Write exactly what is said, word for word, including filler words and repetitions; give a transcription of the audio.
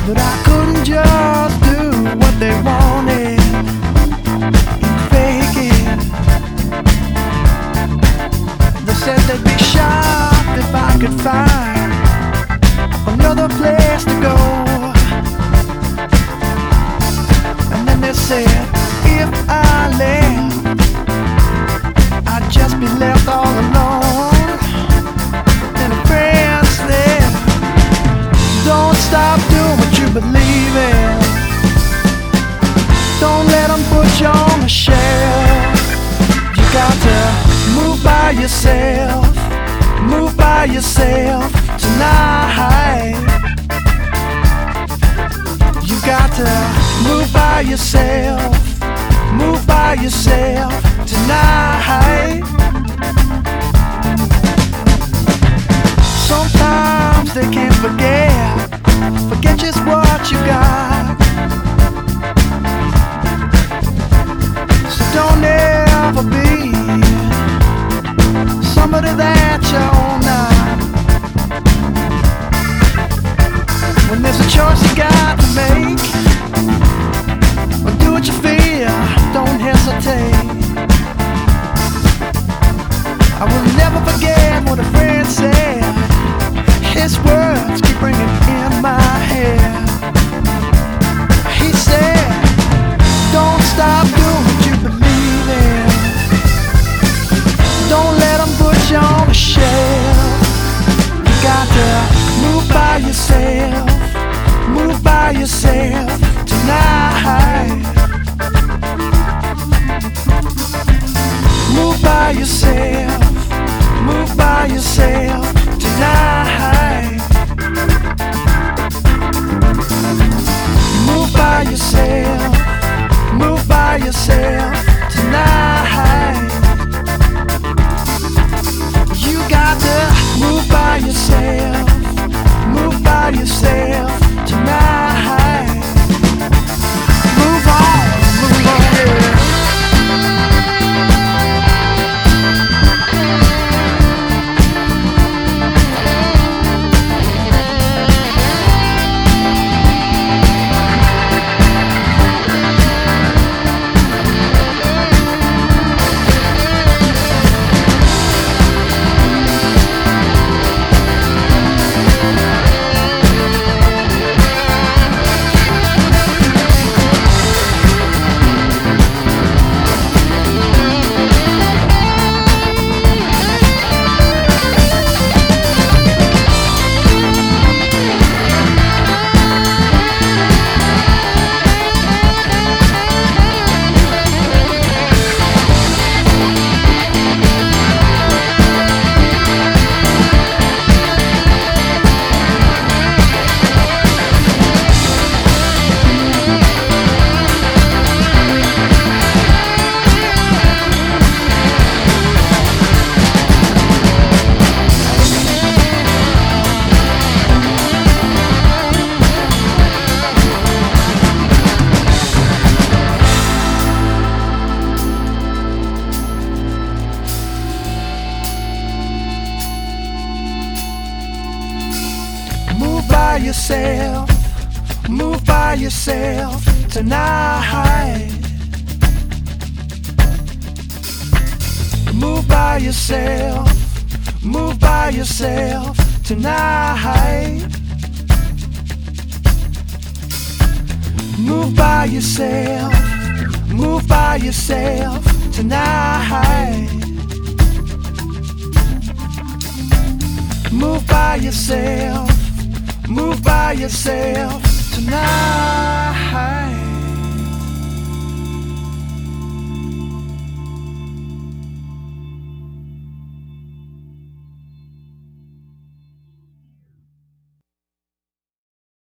but I couldn't just do what they wanted and fake it. They said they'd be shocked if I could find another place to go. And then they said if I left, I'd just be left all alone. And a friend said, don't stop doing what you believe in. Don't let them put you on the shelf. You got to move by yourself. Move by yourself tonight. You got to move by yourself. Move by yourself tonight. Sometimes they can't forget. Forget just what you got. So don't ever be somebody that you're not. When there's a choice you got to make, or do what you feel, don't hesitate. I will never forget what a friend said. His words keep ringing in my head. He said, don't stop doing what you believe in. Don't let them put you on the shelf. You got to move by yourself. Move by yourself tonight. Move by yourself. Move by yourself tonight. Move by yourself. Move by yourself tonight. You got to move by yourself. Move by yourself tonight. Move on, move on, yeah. Yourself, move by yourself tonight. Move by yourself, move by yourself tonight. Move by yourself, move by yourself tonight. Move by yourself. Move by yourself tonight.